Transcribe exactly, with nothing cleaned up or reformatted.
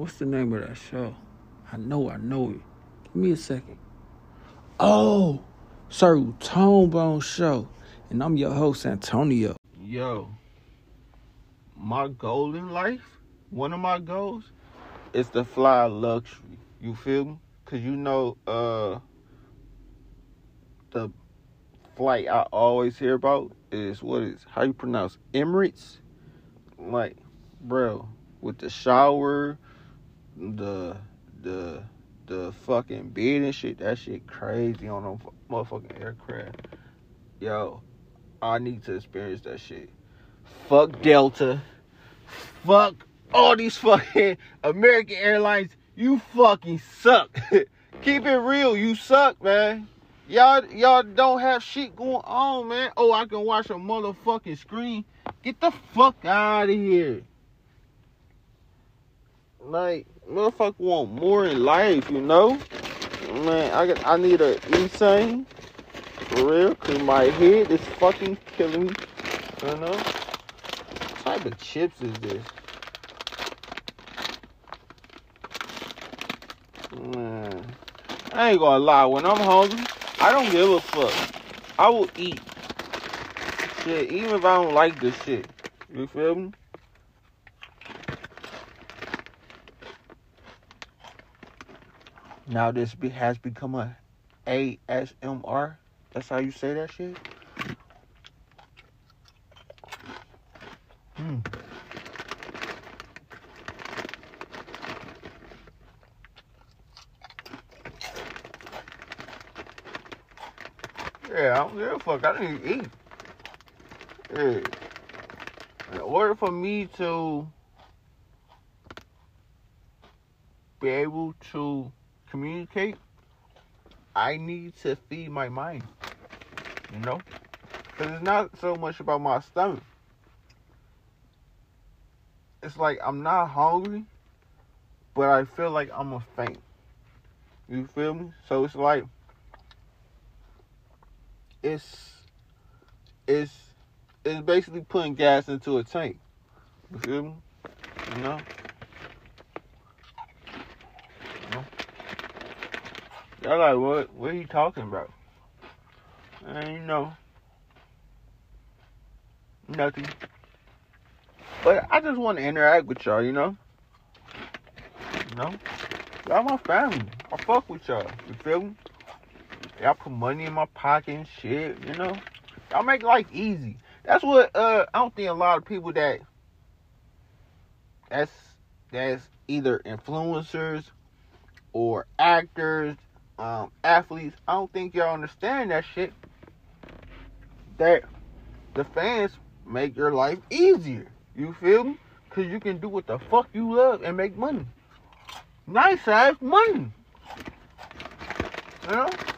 what's the name of that show? I know, I know it. Give me a second. Oh, Sir Tone Bone Show. And I'm your host, Antonio. Yo, my goal in life, one of my goals, is to fly luxury. You feel me? Because you know, uh, the flight I always hear about is, what is, how you pronounce, Emirates? Like, bro, with the shower, the, the, the fucking bed and shit, that shit crazy on them motherfucking aircraft. Yo, I need to experience that shit. Fuck Delta. Fuck all these fucking American Airlines. You fucking suck. Keep it real. You suck, man. Y'all, y'all don't have shit going on, man. Oh, I can watch a motherfucking screen. Get the fuck out of here. Like, motherfucker want more in life, you know? Man, I got, I need a insane. For real, cause my head is fucking killing me. You know? What type of chips is this? Man, I ain't gonna lie. When I'm hungry, I don't give a fuck. I will eat shit, even if I don't like this shit. You feel me? Now this has become a A S M R. That's how you say that shit? Hmm. Yeah, I don't give a fuck. I need to eat. Yeah. In order for me to be able to communicate, I need to feed my mind. You know? Because it's not so much about my stomach. It's like I'm not hungry, but I feel like I'm a faint. You feel me? So it's like, it's, it's, it's basically putting gas into a tank. You feel me? You know? You know? Y'all like, what, what are you talking about? And you know, nothing. But I just want to interact with y'all, you know? You know? Y'all my family. I fuck with y'all. You feel me? Y'all put money in my pocket and shit, you know? Y'all make life easy. That's what, uh, I don't think a lot of people that, that's, that's either influencers or actors, um, athletes, I don't think y'all understand that shit. That the fans make your life easier. You feel me? Because you can do what the fuck you love and make money. Nice ass money. You know?